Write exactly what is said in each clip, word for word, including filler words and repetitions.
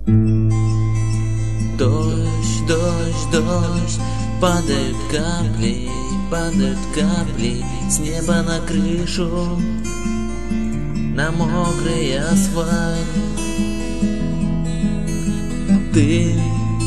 Дождь, дождь, дождь, падают капли, падают капли с неба на крышу, на мокрый асфальт. Ты,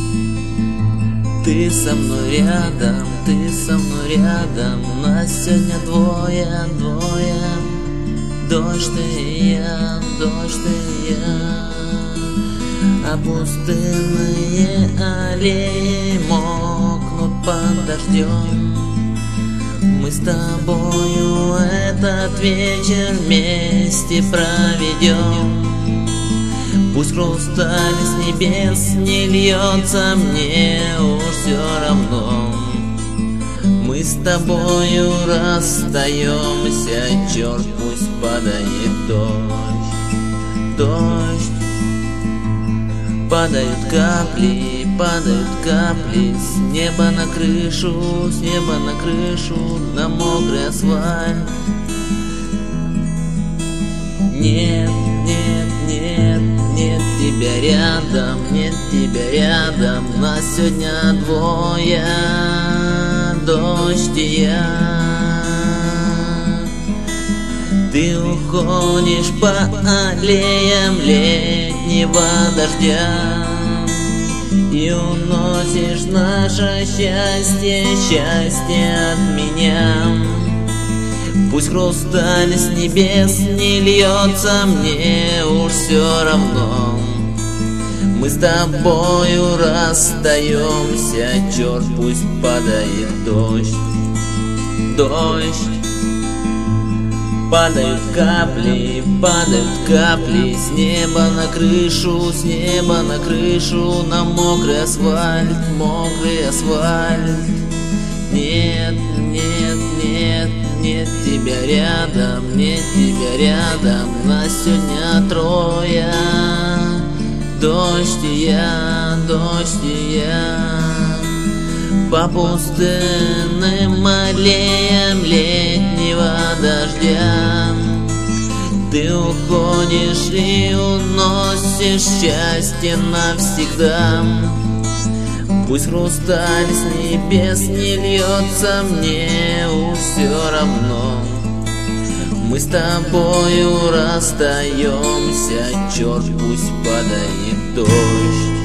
ты со мной рядом, ты со мной рядом, нас сегодня двое, двое. Дождь ты и я, дождь ты и я. А пустынные аллеи мокнут под дождем. Мы с тобою этот вечер вместе проведем. Пусть хрусталь с небес не льется, мне уж все равно. Мы с тобою расстаемся, черт, пусть падает дождь. Дождь. Падают капли, падают капли с неба на крышу, с неба на крышу, на мокрый асфальт. Нет, нет, нет, нет тебя рядом, нет тебя рядом, нас сегодня двое, дождь и я. Ты уходишь по аллеям летнего дождя и уносишь наше счастье, счастье от меня. Пусть хрусталь с небес не льется, мне уж все равно. Мы с тобою расстаемся, черт, пусть падает дождь. Дождь. Падают капли, падают капли с неба на крышу, с неба на крышу, на мокрый асфальт, мокрый асфальт. Нет, нет, нет, нет тебя рядом, нет тебя рядом, нас сегодня трое. Дождь и я, дождь и я. По пустынным аллеям летнего дождя ты уходишь и уносишь счастье навсегда. Пусть хрусталь с небес не льется, мне уж все равно. Мы с тобою расстаемся, черт, пусть падает дождь.